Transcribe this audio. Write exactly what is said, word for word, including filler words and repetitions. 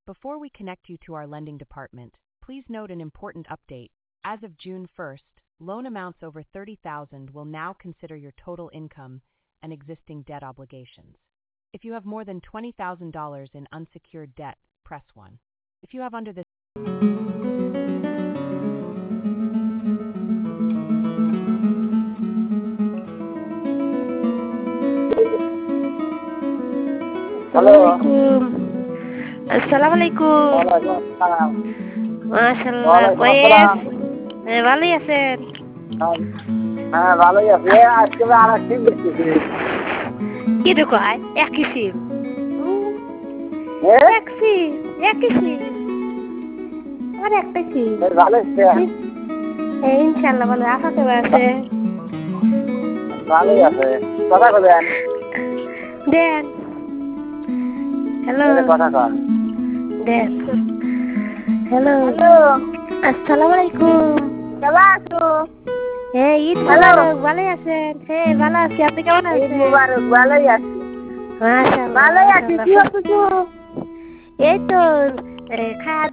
Before we connect you to our lending department, please note an important update. As of June first, loan amounts over thirty thousand dollars will now consider your total income and existing debt obligations. If you have more than twenty thousand dollars in unsecured debt, press one. If you have under this hello. আসসালামু আলাইকুম। ওয়ালাইকুম আসসালাম। মাশাআল্লাহ, ওয়ালাইকুম কই আসসালাম। এ ভালোই আছেন? হ্যাঁ ভালোই আছি। এ আজকে আর এক সিম দেখতেছি। কি রে কয়? একই সিম। এ এক সিম, একই সিম। আর একটা সিম। বেশ ভালো হচ্ছে। এই ইনশাআল্লাহ ভালো আপাতত আছে। ভালোই আছে। কথা বলেন। দেন। হ্যালো। কথা কন। দেন। হ্যালো। হ্যালো। আসসালামু আলাইকুম। কেমন আছো? এই ঈদ মোবারক, ভালোই আছেন? হ্যাঁ ভালো আছি, আপনি কেমন আছেন? ঈদ মোবারক, ভালোই আছি। মাশাআল্লাহ। ভালোই আছি। কি হচ্ছে? এই তো খাওয়া